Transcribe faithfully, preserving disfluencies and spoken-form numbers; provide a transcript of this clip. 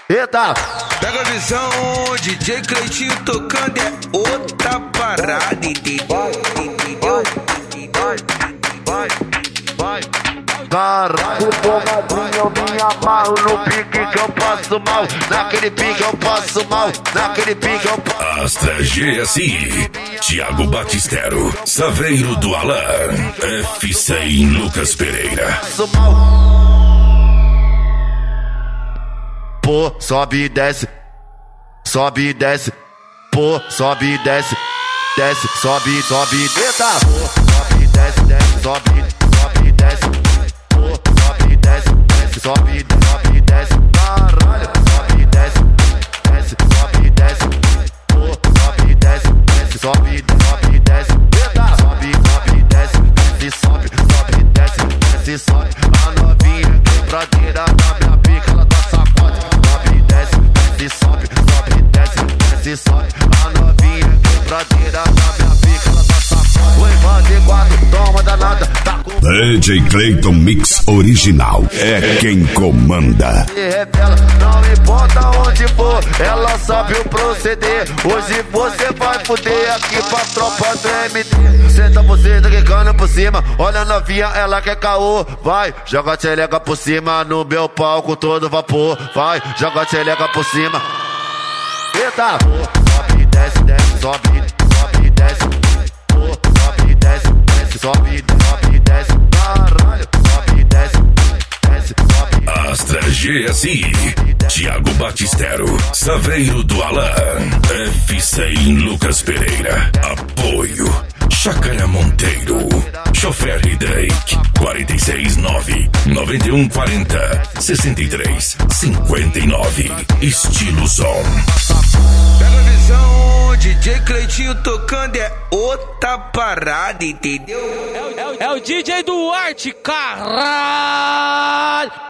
Eita! Pega a visão, D J Cleitinho tocando é outra parada, entendeu? Entendeu? Vai, vai, caralho, bombadinho, eu me amarro no pique que eu passo mal. Naquele pique eu passo mal, naquele pique eu passo. Astra G S I, Thiago Batistero, Saveiro do Alan, F cem Lucas Pereira. Mal. Pô, sobe e desce, sobe e desce, pô, sobe e desce, desce, sobe, sobe, eita, pô, sobe e desce, desce, sobe, sobe e desce, pô, sobe e desce, desce, sobe, sobe e desce, caralho, sobe e desce, desce, sobe e desce, pô, sobe e desce, desce, sobe, sobe e desce, eita, sobe, sobe e desce, desce, sobe, sobe e desce, desce, sobe, a novinha quebradeira da minha pica, ela tá sacode. Sobe, sobe, desce, desce, sobe. A novinha quebradeira na minha pica, ela tá safada. Oi, manda quatro, toma danada, tá com... D J Cleiton Mix Original é quem comanda. Se revela, não importa onde for, ela sabe o proceder. Hoje você vai fuder aqui pra tropa do M D. Senta você, tá quicando por cima, olha a novinha, ela quer caô. Vai, joga a tchelega por cima, no meu palco todo vapor. Vai, joga a tchelega por cima. Eita! Sobe, desce, desce, sobe, sobe, desce. Sobe, desce, desce, sobe, sobe, desce. Caralho, sobe, desce, desce, sobe. Astra G S I, Thiago Batistero, Saveiro do Alan, F cem Lucas Pereira. Apoio Chácara Monteiro, Chofer Drake, quatro seis nove, nove um quatro zero, seis três cinco nove, Estilo Som. Pega a visão, D J Cleitinho tocando é outra parada, entendeu? É o, é o, é o D J Duarte, caralho!